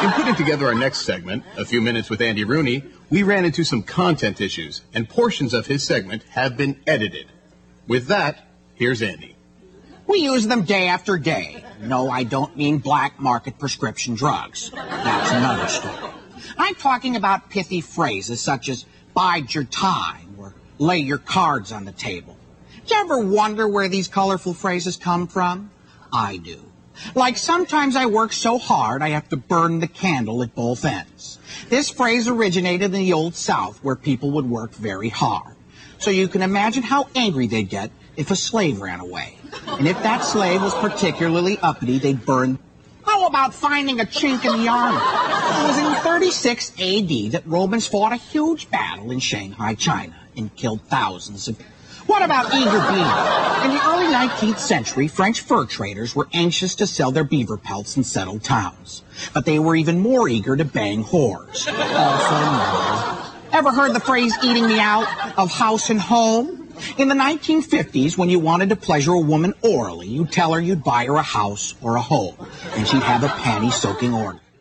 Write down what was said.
In putting together our next segment, A Few Minutes with Andy Rooney, we ran into some content issues, and portions of his segment have been edited. With that, here's Andy. We use them day after day. No, I don't mean black market prescription drugs. That's another story. I'm talking about pithy phrases such as bide your time or lay your cards on the table. Do you ever wonder where these colorful phrases come from? I do. Like sometimes I work so hard I have to burn the candle at both ends. This phrase originated in the Old South where people would work very hard. So you can imagine how angry they'd get if a slave ran away. And if that slave was particularly uppity, they'd burn. How about finding a chink in the armor? It was in 36 AD that Romans fought a huge battle in Shanghai, China, and killed thousands of. What about eager beaver? In the early 19th century, French fur traders were anxious to sell their beaver pelts in settled towns. But they were even more eager to bang whores. Also known. Ever heard the phrase eating me out of house and home? In the 1950s, when you wanted to pleasure a woman orally, you'd tell her you'd buy her a house or a home, and she'd have a panty-soaking orgasm.